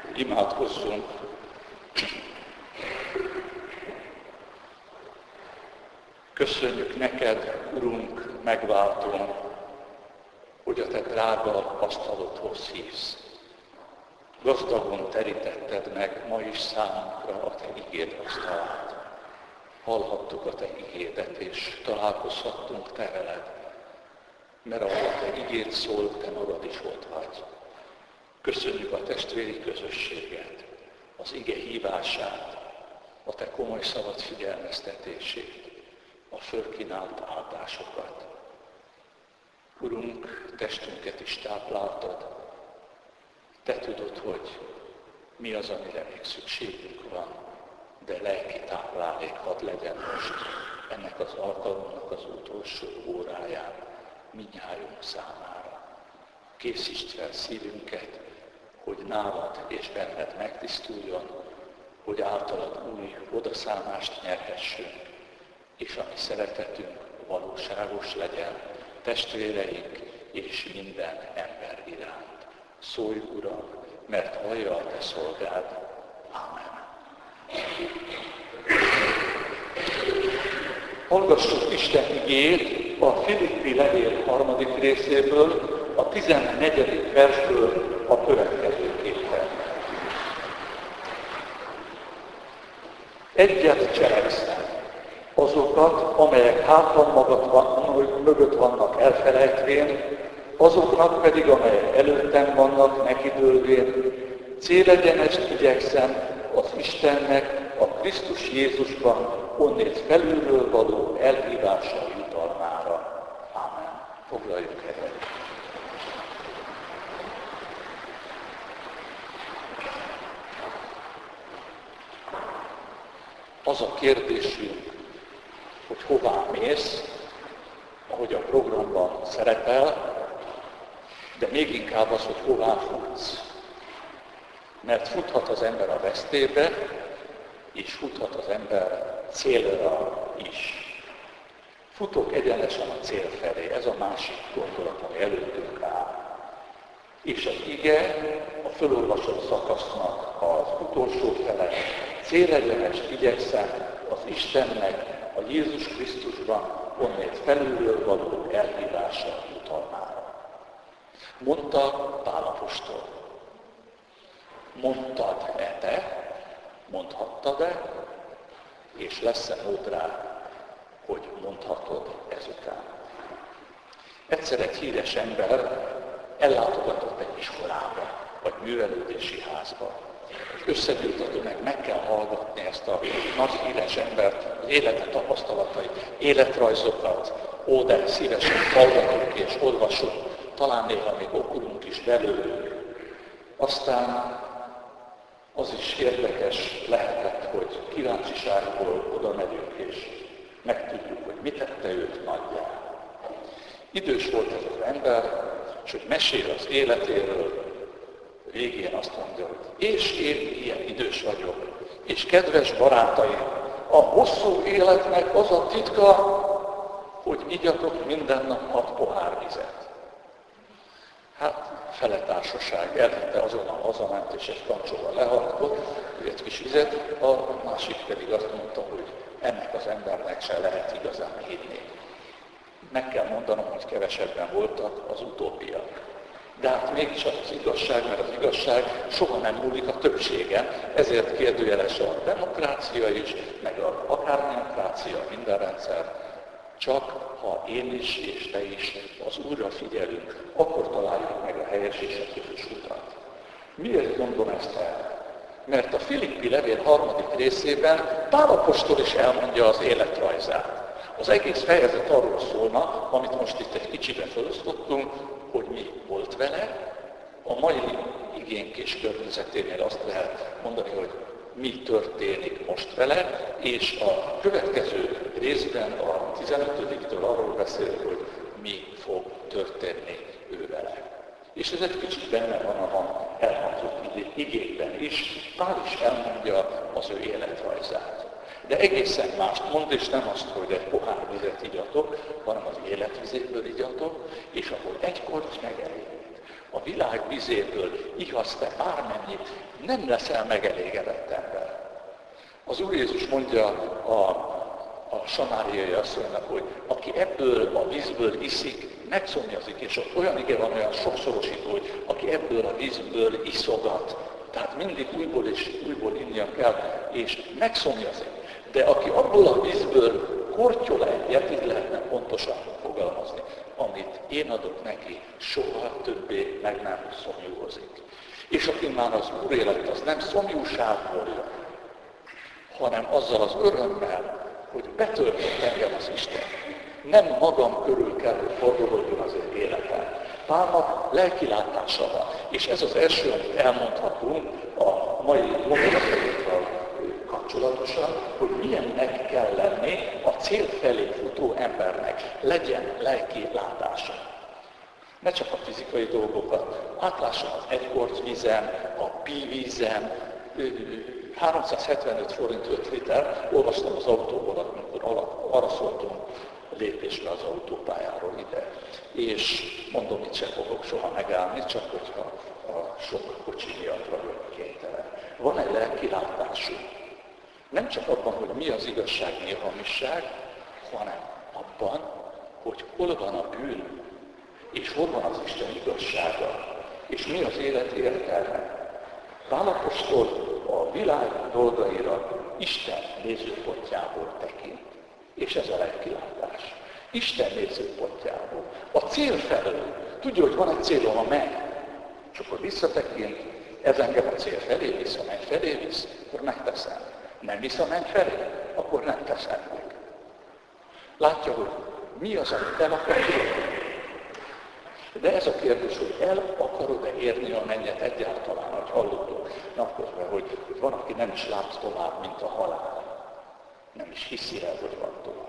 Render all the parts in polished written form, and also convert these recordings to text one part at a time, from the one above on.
Imádkozzunk! Köszönjük neked, Urunk, megváltónk, hogy a te drága asztalodhoz hívsz. Gazdagon terítetted meg ma is számunkra a te igéd asztalát. Hallhattuk a te igédet, és találkozhattunk te veled, mert ahol a te igéd szól, te magad is ott vagy. Köszönjük a testvéri közösséget, az ige hívását, a te komoly szabad figyelmeztetését, a fölkínált áldásokat. Urunk, testünket is tápláltad. Te tudod, hogy mi az, amire még szükségünk van, de lelki táplálék hadd legyen most ennek az alkalomnak az utolsó óráján mindnyájunk számára. Készítsd fel szívünket, hogy nálad és benned megtisztuljon, hogy általad új odaszámást nyerhessünk, és a mi szeretetünk valóságos legyen testvéreink és minden ember iránt. Szólj, Uram, mert hallja a te szolgád. Ámen. Hallgassuk Isten igéjét a Filippi levél 3. részéből, a 14. versből a következőképpen. Egyet cselekszem, azokat, amelyek hátam mögött vannak elfelejtvén, azoknak pedig, amelyek előttem vannak nekidőlvén, célegyenest igyekszem az Istennek a Krisztus Jézusban onnét felülről való elhívása jutalmára. Ámen. Foglaljuk helyet. Az a kérdésünk, hogy hová mész, ahogy a programban szerepel, de még inkább az, hogy hová futsz. Mert futhat az ember a vesztébe, és futhat az ember célra is. Futok egyenesen a cél felé, ez a másik gondolat, ami előttünk áll. És az ige a fölolvasott szakasznak az utolsó fele, célegyenest igyekszem az Istennek a Jézus Krisztusban onnét felülről való elhívása jutalmára. Mondta Pál apostol. Mondtad-e te? Mondhattad-e? És lesz-e mód rá, hogy mondhatod ezután? Egyszer egy híres ember ellátogatott egy iskolába, vagy művelődési házba. Összegyűjtöttük meg kell hallgatni ezt a nagy híres embert, az élete tapasztalatait, életrajzokat, ó, de szívesen hallgatunk és olvasunk, talán néha még okulunk is belőlük. Aztán az is érdekes lehetett, hogy kíváncsiságból oda megyünk és megtudjuk, hogy mit tette őt nagyjá. Idős volt ez az ember, és hogy mesél az életéről, végén azt mondja, hogy és én ilyen idős vagyok, és kedves barátaim, a hosszú életnek az a titka, hogy igyatok minden nap 6 pohár vizet. Hát fele társaság elhitte, azonnal hazament, és egy kancsóval leharapott, egy kis vizet, a másik pedig azt mondta, hogy ennek az embernek se lehet igazán hinni. Meg kell mondanom, hogy kevesebben voltak az utóbbiak. De hát mégis az igazság, mert az igazság soha nem múlik a többségen, ezért kérdőjeles a demokrácia is, meg akár demokrácia, minden rendszer. Csak ha én is és te is az Úrra figyelünk, akkor találjuk meg a helyes és a közös utat. Miért mondom ezt el? Mert a Filippi levél 3. részében Pál apostol is elmondja az életrajzát. Az egész fejezet arról szólna, amit most itt egy kicsibe felosztottunk, hogy mi volt vele. A mai igénk és környezeténél azt lehet mondani, hogy mi történik most vele, és a következő részben a 15-től arról beszél, hogy mi fog történni ő vele. És ez egy kicsit benne van a elhangzott igékben is, Pál is elmondja az ő életrajzát. De egészen mást mond, és nem azt, hogy egy pohár vizet igyatok, hanem az életvizéből igyatok, és ahol egy korty megelégít. a világ vizéből ihatsz te bármennyit, nem leszel megelégedett ember. Az Úr Jézus mondja a samáriai asszonynak, hogy aki ebből a vízből iszik, megszomjazik, és ott olyan ige van, olyan sokszorosító, hogy aki ebből a vízből iszogat, tehát mindig újból és újból innia kell, és megszomjazik. De aki abból a vízből kortyol egyet, így lehetne pontosan fogalmazni, amit én adok neki, soha többé meg nem szomjúhozik. És aki már az Úr élet, az nem szomjúságból jön, hanem azzal az örömmel, hogy betöltött engem az Isten. Nem magam körül kell, hogy fordulódjon az én életem. Pálnak lelkilátása van. És ez az első, amit elmondhatunk a mai gondolatokkal kapcsolatosan, hogy milyennek kell lenni a cél felé futó embernek. Legyen lelki látása. Ne csak a fizikai dolgokat, átlásson az egykorc vízen, a pívízen, 375 forint 5 liter, olvastam az autóból, amikor arra szóltunk lépésre az autópályáról ide. És mondom, itt sem fogok soha megállni, csak hogyha a sok kocsi miatt vagyok kénytelen. Van egy lelkilátású. Nem csak abban, hogy mi az igazság, mi a hamisság, hanem abban, hogy hol van a bűn, és hol van az Isten igazsága, és mi az élet értelme. Pál apostol a világ dolgaira Isten nézőpontjából tekint. És ez a lelkilátás. Isten nézőpontjából. A cél felől. Tudja, hogy van egy célom, a menny. És akkor visszatekint, ez engem a cél felé visz, a menny felé visz, akkor megteszem. Nem visz a menny felé, akkor nem teszem meg. Látja, hogy mi az, amit el akar érni. De ez a kérdés, hogy el akarod-e érni a mennyet egyáltalán, hogy hallottuk napközben, hogy van, aki nem is lát tovább, mint a halál. Nem is hiszi el, hogy van tovább.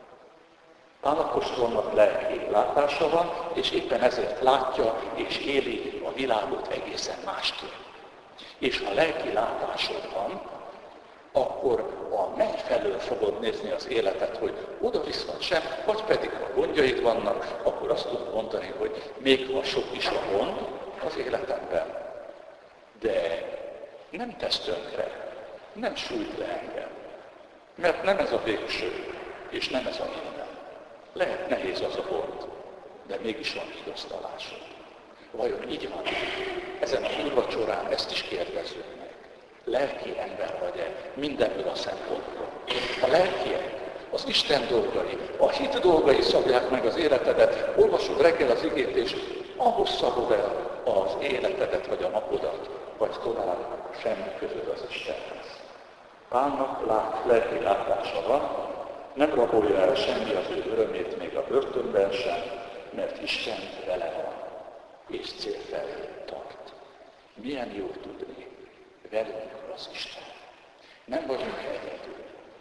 Pál apostolnak lelki látása van, és éppen ezért látja és éli a világot egészen másképp. És ha lelki látásod van, akkor a menny felől fogod nézni az életet, hogy oda viszont sem, vagy pedig ha gondjaid vannak, akkor azt tudod mondani, hogy még ha sok is a gond az életemben, de nem tesz tönkre, nem sújt le engem. Mert nem ez a végső, és nem ez a minden. Lehet nehéz az a gond, de mégis van vigasztalásod. Vajon így van? Ezen az úrvacsorán ezt is kérdezzük meg. Lelki ember vagy-e mindenből a szempontból? A lelkiek, az Isten dolgai, a hit dolgai szabják meg az életedet. Olvasod reggel az igét, és ahhoz szabod el az életedet vagy a napodat, vagy tovább semmi közöd az Istenhez. Pálnak lelki látása van, nem rabolja el semmi az ő örömét, még a börtönben sem, mert Isten vele van, és cél felé tart. Milyen jó tudni, velünk az Isten. Nem vagyunk egyedül.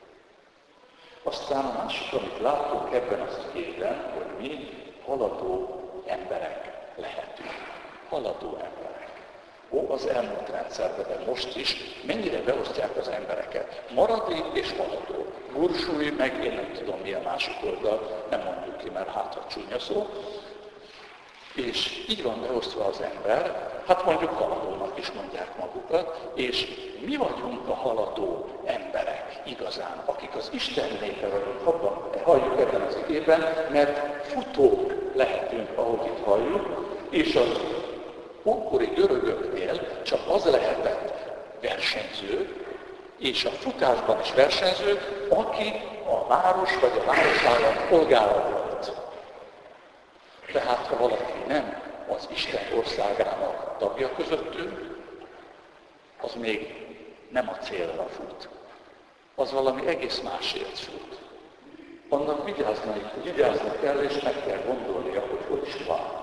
Aztán a másik, amit látunk ebben az igében, hogy mi haladó emberek lehetünk. Haladó emberek. Az elmúlt rendszerben, de most is mennyire beosztják az embereket. Maradék és haladó. Burzsúj, meg én nem tudom milyen másik oldal, nem mondjuk ki, mert hát a csúnya szó. És így van beosztva az ember, hát mondjuk haladónak is mondják magukat, és mi vagyunk a haladó emberek igazán, akik az Isten népe vagyunk, abban halljuk ebben az igében, mert futók lehetünk, ahogy itt halljuk, és az ókori görögöknél csak az lehetett versenyző, és a futásban is versenyző, aki a város vagy a városállam polgára volt. Tehát ha valaki nem az Isten országának tagja közöttünk, az még nem a célra fut. Az valami egész másért fut. Annak vigyázni kell, és meg kell gondolnia, hogy is van.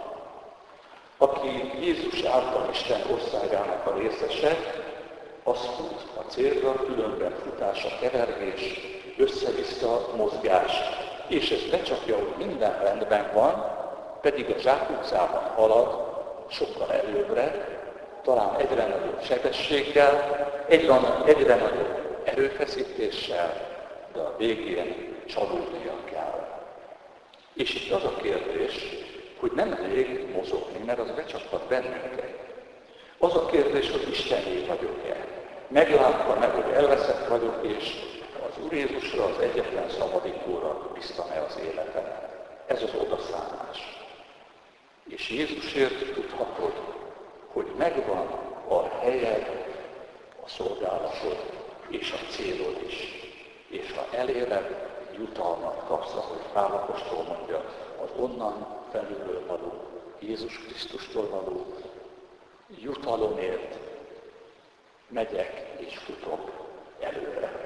Aki Jézus által Isten országának a részese, az fut a célra, különben futás, a kevergés, össze-vissza mozgás. És ez becsapja, hogy minden rendben van, pedig a zsákutcában halad sokkal előbbre, talán egyre nagyobb sebességgel, egyre nagyobb erőfeszítéssel, de a végén csalódnia kell. És itt az a kérdés, hogy nem elég mozogni, mert az becsaphat bennünket. Az a kérdés, hogy Istenné vagyok-e? Meglátva meg, hogy elveszett vagyok, és az Úr Jézusra, az egyetlen szabadítóra bíztam-e az életemet. Ez az odaszállás. És Jézusért tudhatod, hogy megvan a helyed, a szolgálatod és a célod is. És ha eléred, jutalmat kapsz, ahogy Pál apostol mondja, az onnan felülről való, Jézus Krisztustól való jutalomért megyek és futok előre.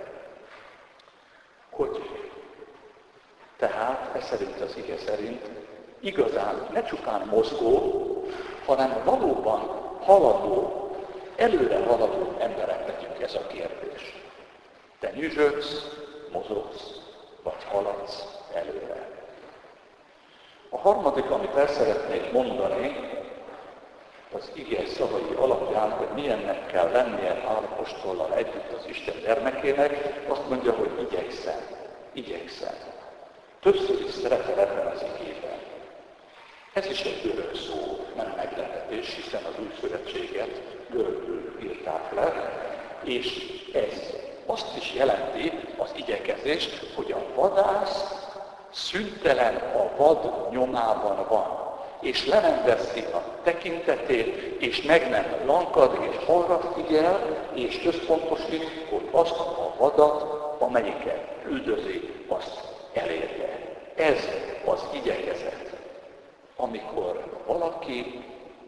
Hogy tehát, ez szerint az ige szerint, igazán ne csupán mozgó, hanem valóban haladó, előre haladó emberek legyünk, ez a kérdés. Te nyüzsögsz, mozogsz, vagy haladsz előre. A harmadik, amit el szeretnék mondani, az ige szavai alapján, hogy milyennek kell lennie Pál apostollal együtt az Isten gyermekének, azt mondja, hogy igyekszem. Többször is szerepel ebben az igében. Ez is egy görög szó, nem meglepetés, hiszen az új szövetséget görögül írták le, és ez azt is jelenti, az igyekezés, hogy a vadász szüntelen a vad nyomában van, és le nem veszi a tekintetét, és meg nem lankad, és arra figyel, és központosít, hogy azt a vadat, amelyiket üldözi, azt elérje. Ez az igyekezet, amikor valaki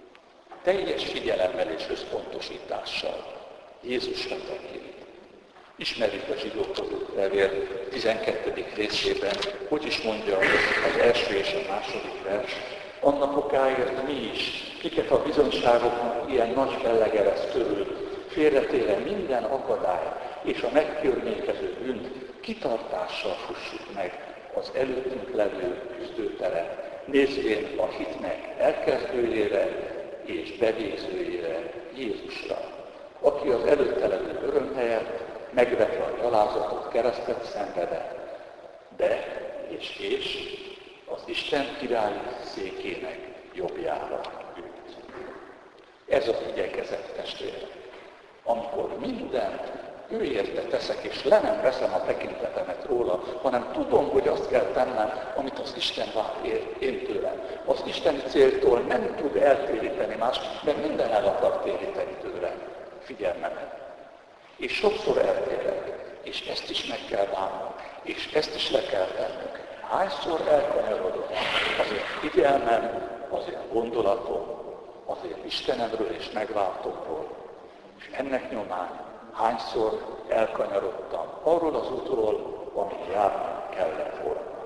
teljes figyelemmel és összpontosítással Jézusra tekint. Ismerjük a zsidókhoz levél 12. részében, hogy is mondja az első és a második vers. Annak okáért mi is, kiket a bizonyságoknak ilyen nagy fellege vesz körül, félretéve minden akadály és a megkörnyékező bűnt, kitartással fussuk meg az előttünk levő küzdőteret, nézvén a hitnek elkezdőjére és bevégzőjére, Jézusra, aki az előtte levő öröm helyett megvetve a gyalázatot, keresztet szenvedett, de és az Isten király székének jobbjára ült. Ez az igyekezet, testvérek. Amikor mindent ő érte teszek, és le nem veszem a tekintetemet róla, hanem tudom, hogy azt kell tennem, amit az Isten vár én tőlem. Az isteni céltól nem tud eltéríteni más, mert minden el akar téríteni tőle figyelmemet. És sokszor eltérek, és ezt is meg kell bánnom, és ezt is le kell tennünk. Hányszor elkanyarodom az én figyelmem, az én gondolatom, az én Istenemről és megváltomról, és ennek nyomán hányszor elkanyarodtam arról az útról, amit járni kellett volna.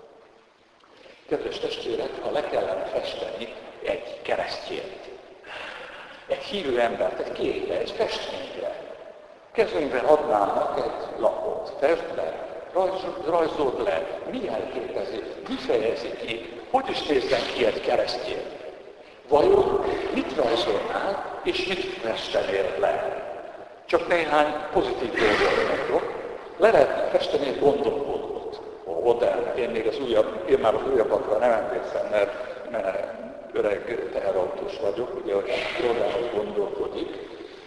Kedves testvérek, ha le kellene festeni egy keresztjét, egy hívő embert, egy képre, egy festményre, kezünkben adnának egy lapot, fesd le, rajzold le, mi jelképezi, mi fejezi ki, hogy is nézzen ki egy keresztjén. Vajon mit rajzolnál, és mit festenél le? Csak néhány pozitív dolgot mondok. Le lehetne festeni egy gondolkodót, a modern. Én már az újabbakra nem emlékszem, mert öreg teherautós vagyok, ugye, hogy Rodán gondolkodik.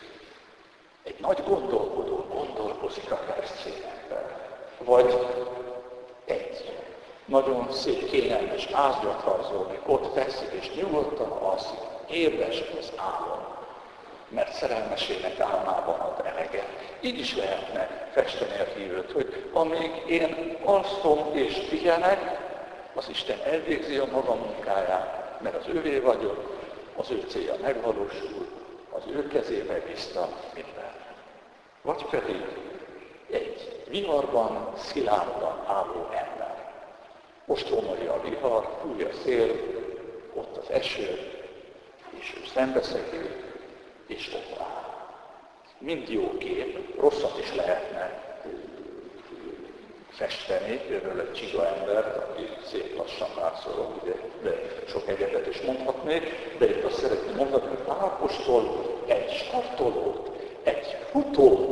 Egy nagy gondolkodó gondolkozik a keresztényekben. Vagy egy nagyon szép, kényelmes ágyat rajzolni, ott fekszik és nyugodtan alszik, édes az álom, mert szerelmesének álmában ad eleget. Így is lehetne festeni a hívőt, hogy amíg én alszom és pihenek, az Isten elvégzi a maga munkáját, mert az ővé vagyok, az ő célja megvalósul, az ő kezébe bízta minden. Vagy pedig egy viharban szilárdan álló ember. Most romolja a vihar, fúj a szél, ott az eső, és ő szembeszegül, és ott áll. Mind jó kép, rosszat is lehetne festeni, például egy csiga embert, aki szép lassan mászol, de sok egyetet is mondhatnék, de itt azt szeretném mondani, hogy Pál apostol egy startolót, egy futót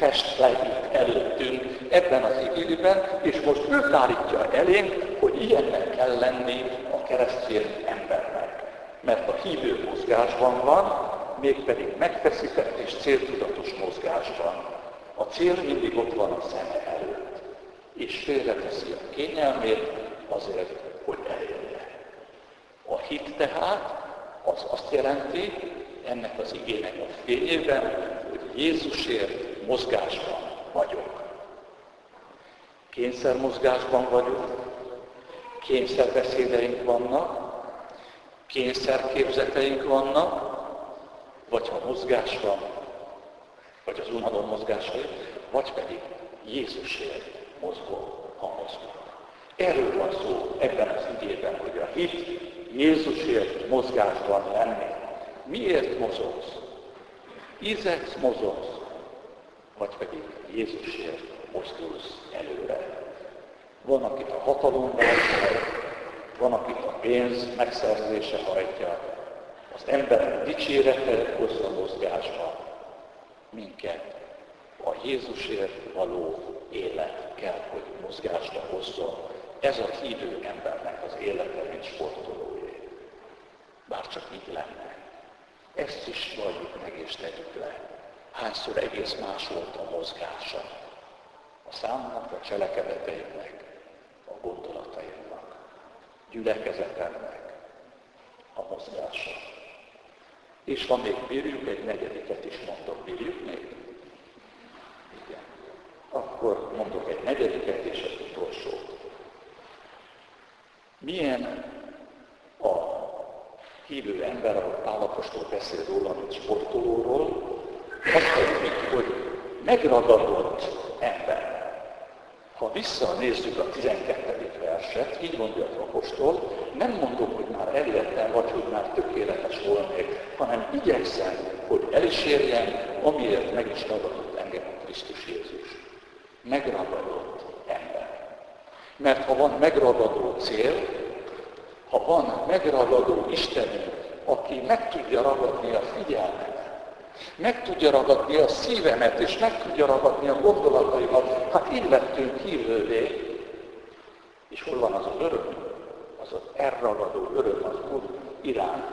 fest le itt előttünk ebben az igében, és most ő állítja elénk, hogy ilyennek kell lenni a keresztény embernek. Mert a hívő mozgásban van, mégpedig megfeszített és céltudatos mozgásban. A cél mindig ott van a szeme előtt, és félreteszi a kényelmét azért, hogy elérje. A hit tehát az azt jelenti, ennek az igének a fényében, hogy Jézusért mozgásban vagyok. Kényszermozgásban vagyunk, kényszerbeszédeink vannak, kényszerképzeteink vannak, vagy ha mozgás van, vagy az unalom mozgásért, vagy pedig Jézusért mozgok, ha mozgok. Erről van szó ebben az igében, hogy a hit Jézusért mozgásban lenni. Miért mozogsz? Ízeksz, mozogsz, vagy pedig Jézusért mozdulsz előre. Van, akit a hatalom váltja, van, akit a pénz megszerzése hajtja, az emberek dicsérete hozza mozgásba. Minket a Jézusért való élet kell, hogy mozgásba hozzon. Ez a hívő embernek az élete, mint sportolóé. Bár csak így lenne. Ezt is valljuk meg és tegyük le. Hányszor egész más volt a mozgása. A számnak, a cselekedeteimnek, a gondolataimnak, gyülekezetemnek a mozgása. És ha még bírjuk, egy negyediket is mondok. Bírjuk még? Igen. Akkor mondok egy negyediket és egy utolsót. Milyen a hívő ember, ahogy Pál apostol beszél róla, mint sportolóról, azt mondjuk, hogy megragadott ember. Ha visszanézzük a 12. verset, így mondja az apostol, nem mondom, hogy már elértem, vagy hogy már tökéletes volnék, hanem igyekszem, hogy el is érjem, amiért meg is ragadott engem a Krisztus Jézus. Megragadott ember. Mert ha van megragadó cél, ha van megragadó Istenünk, aki meg tudja ragadni a figyelmet, meg tudja ragadni a szívemet, és meg tudja ragadni a gondolataimat, hát így lettünk hívővé. És hol van az az öröm? Az az elragadó öröm az Úr iránt.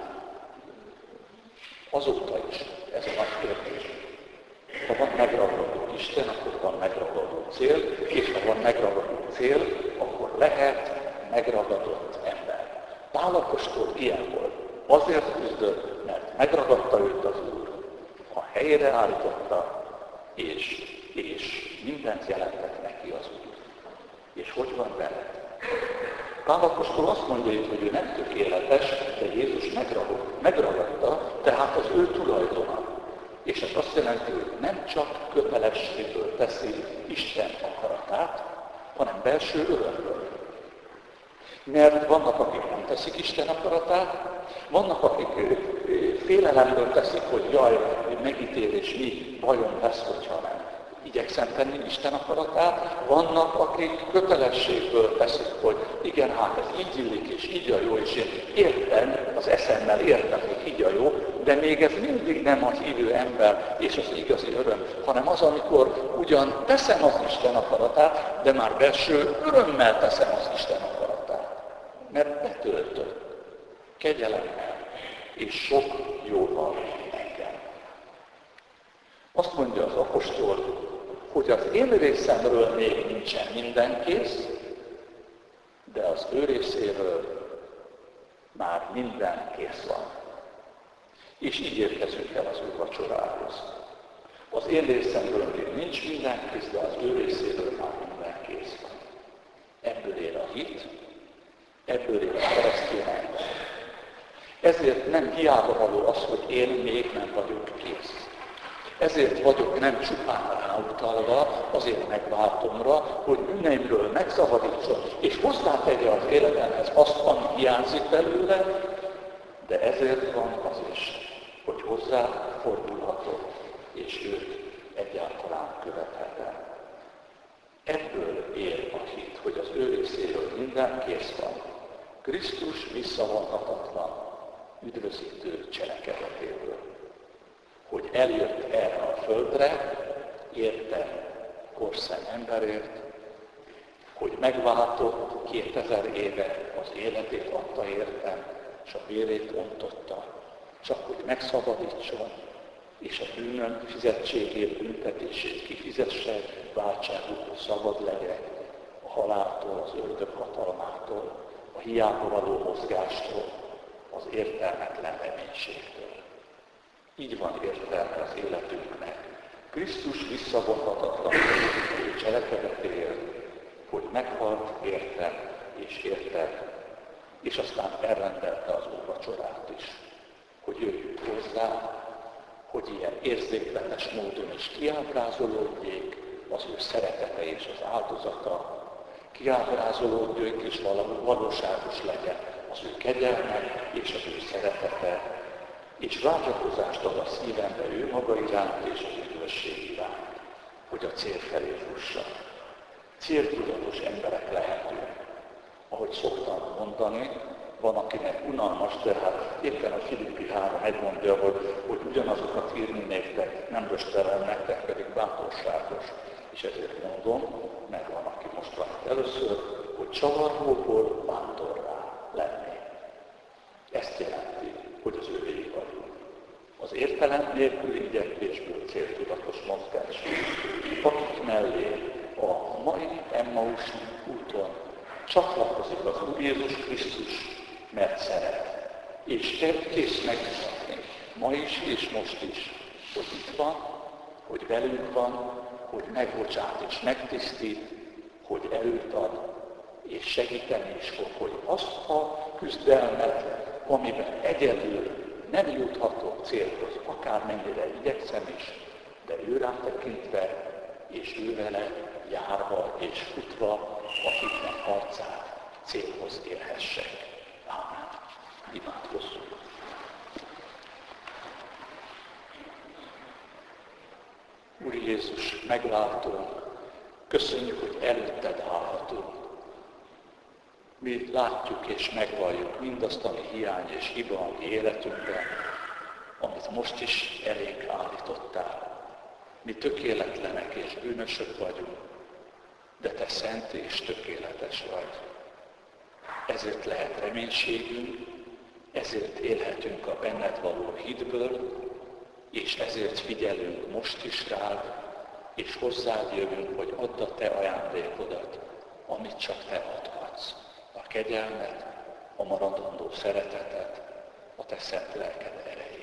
Azóta is ez a nagy kérdés. Ha van megragadó Isten, akkor van megragadó cél, és ha van megragadó cél, akkor lehet megragadott ember. Pál apostol ilyen volt. Azért küzdött, mert megragadta őt az Úr. A helyére állította, és mindent jelentett neki az Úr. És hogy van vele? Pál apostol azt mondja itt, hogy ő nem tökéletes, de Jézus megragadta, tehát az ő tulajdona. És ez azt jelenti, hogy nem csak kötelességből teszi Isten akaratát, hanem belső örömből. Mert vannak, akik nem teszik Isten akaratát, vannak, akik félelemből teszik, hogy jaj, megítélés, mi bajom lesz, hogyha nem igyekszem tenni Isten akaratát. Vannak, akik kötelességből teszik, hogy igen, hát ez így illik, és így a jó, és én értem, az eszemmel értem, hogy így a jó, de még ez mindig nem a hívő ember és az igazi öröm, hanem az, amikor ugyan teszem az Isten akaratát, de már belső örömmel teszem az Isten akaratát. Mert betöltött kegyelemmel és sok jóval engem. Azt mondja az apostol, hogy az én részemről még nincsen minden kész, de az ő részéről már minden kész van. És így érkezünk el az ő vacsorához. Az én részemről még nincs minden kész, de az ő részéről már minden kész van. Ebből ér a hit, ebből ér a keresztény ember. Ezért nem hiába való az, hogy én még nem vagyok kész. Ezért vagyok nem csupán ráutalva, azért megváltomra, hogy bűneimről megszabadítson, és hozzátegye az életemhez azt, ami hiányzik belőle, de ezért van az is, hogy hozzá fordulhatok, és őt egyáltalán követhetem. Ebből ér a hit, hogy az ő részéről minden kész van. Krisztus visszavonhatatlan, üdvözítő cselekedetéből. Hogy eljött erre a földre, érte korszem emberért, hogy megváltott 2000 éve az életét adta értem, és a vérét ontotta, csak hogy megszabadítson, és a bűnön fizetségét, büntetését kifizesse, váltságukból szabad legyen a haláltól, az ördög hatalmától, a hiába való mozgástól, az értelmetlen reménységtől. Így van értelme az életünknek. Krisztus visszavonhatatlan cselekedetéért, hogy meghalt értem és érted, és aztán elrendelte az úrvacsorát is, hogy jöjjünk hozzá, hogy ilyen érzékletes módon is kiábrázolódjék az ő szeretete és az áldozata, kiábrázolódjék és valóságos legyen az ő kegyelme és az ő szeretete, és vágyakozást ad a szívembe ő maga iránt és az üdvösség iránt, hogy a cél felé fussak. Céltudatos emberek lehetünk. Ahogy szoktam mondani, van akinek unalmas, de hát éppen a Filippi 3:1 mondja, hogy ugyanazokat írni nektek nem röstelem, nektek pedig bátorságos. És ezért mondom, meg van, aki most van itt először, hogy csavarlóból bátorrá lenni. Ezt jelenti, hogy az övéi vagyunk. Az értelem nélküli igyekvésből céltudatos mozgás, akik mellé a mai Emmaus úton csatlakozik az Úr Jézus Krisztus, mert szeret. És kész megmutatni, ma is és most is, hogy itt van, hogy velünk van, hogy megbocsát és megtisztít, hogy erőt ad, és segíteni is fog, hogy azt a küzdelmet, amiben egyedül nem juthatok célhoz, akármennyire igyekszem is, de ő rám tekintve, és ő vele járva és futva a hitnek harcát célhoz érhessek. Ámen. Imádkozzunk. Úr Jézus, megváltunk, köszönjük, hogy előtted állhatunk. Mi látjuk és megvalljuk mindazt, ami hiány és hiba a mi életünkben, amit most is elénk állítottál. Mi tökéletlenek és bűnösök vagyunk, de te szent és tökéletes vagy. Ezért lehet reménységünk, ezért élhetünk a benned való hitből, és ezért figyelünk most is rád, és hozzád jövünk, hogy add a te ajándékodat, amit csak te adhatsz. A kegyelmet, a maradandó szeretetet, a te szent lelked erejét.